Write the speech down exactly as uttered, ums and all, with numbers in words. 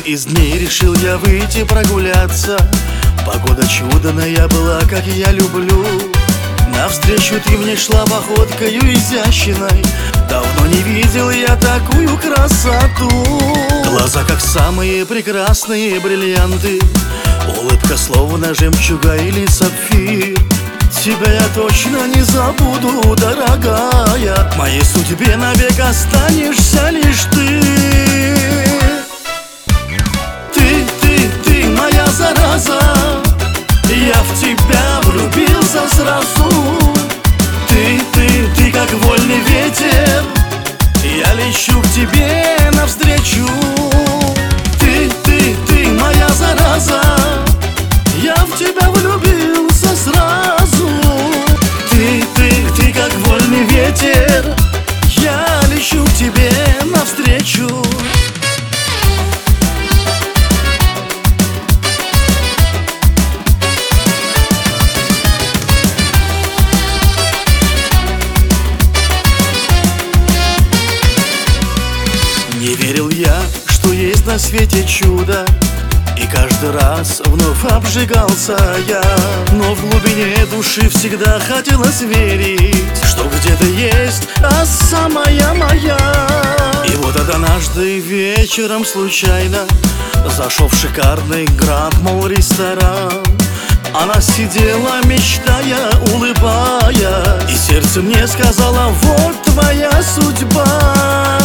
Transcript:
из дней решил я выйти прогуляться. Погода чудная была, как я люблю. Навстречу ты мне шла походкою изящной. Давно не видел я такую красоту. Глаза, как самые прекрасные бриллианты, улыбка, словно жемчуга или сапфир. Тебя я точно не забуду, дорогая. В моей судьбе навек останешься лишь ты. Ты, ты, ты моя зараза. Я в тебя влюбился сразу. Ты, ты, ты как вольный ветер. Я лечу к тебе навстречу. Ты, ты, ты моя зараза. Я в тебя влюбился сразу. Ты, ты, ты как вольный ветер. Я лечу к тебе навстречу. Не верил я, что есть на свете чудо, и каждый раз вновь обжигался я. Но в глубине души всегда хотелось верить, что где-то есть та самая моя. И вот однажды вечером случайно зашел в шикарный Гранд Молл ресторан. Она сидела, мечтая, улыбаясь, и сердце мне сказала: вот твоя судьба.